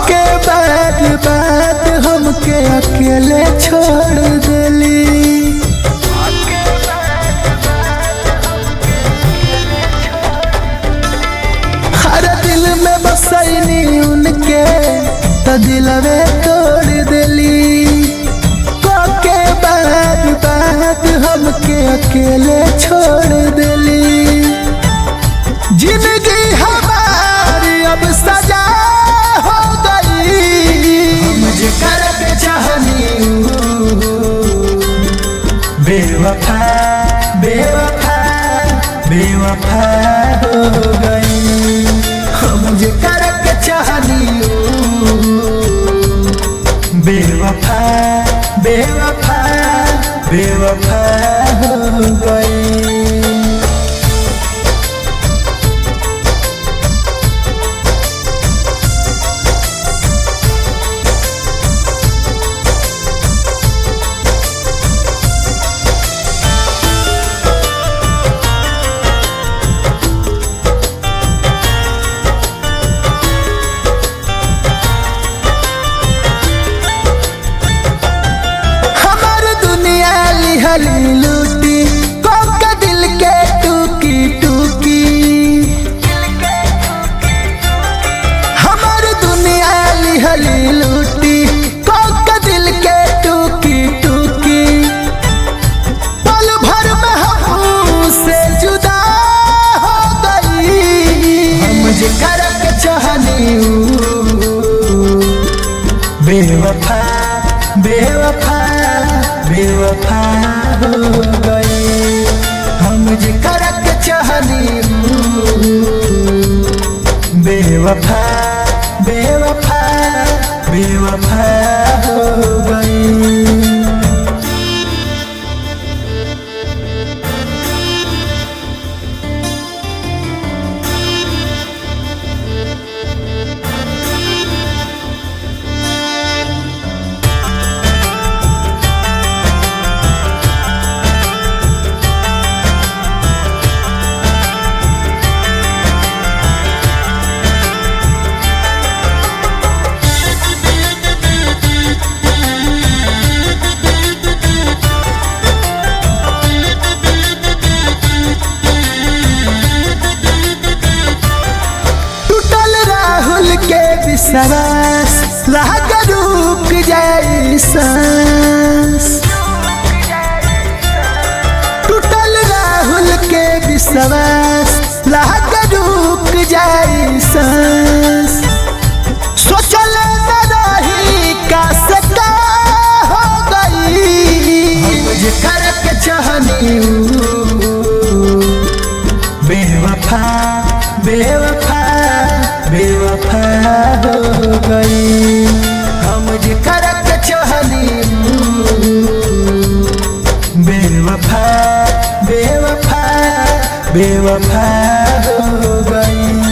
के बाद हमके अकेले छोड़ देली। हर दिल में बसैनी उनके तो दिलवे तोड़ देली। के बाद हमके अकेले छोड़ देली। जिंदगी हमारी अब सजा हो गई। मुझे करके चाहनी बेवफा बेवफा बेवफा हो गई। मुझे करके चाहनी बेवफा बेवफा बेवफा हो गई। लूटी कोका दिल के टूकी टूकी। हमार दुनिया लिहली लूटी कोका दिल के टूकी टूकी। पल भर में हमसे जुदा हो गई। मुझे करके चाहनी बेवफा बेवफा बेवफा हो गई। हम मुझे करके चाहनी बेवफा बेवफा बेवफा हो गई। विश्वास लाग रुक जाए सांस। टूटल राहुल के विश्वास लाग रुक जाए सांस। सोचल न रही का सका हो गई। मुझे करके चाहनी बेवफा बेवफा बेवफा हो गई। हम मुझे करके चाहनी बेवफा बेवफा बेवफा हो गई।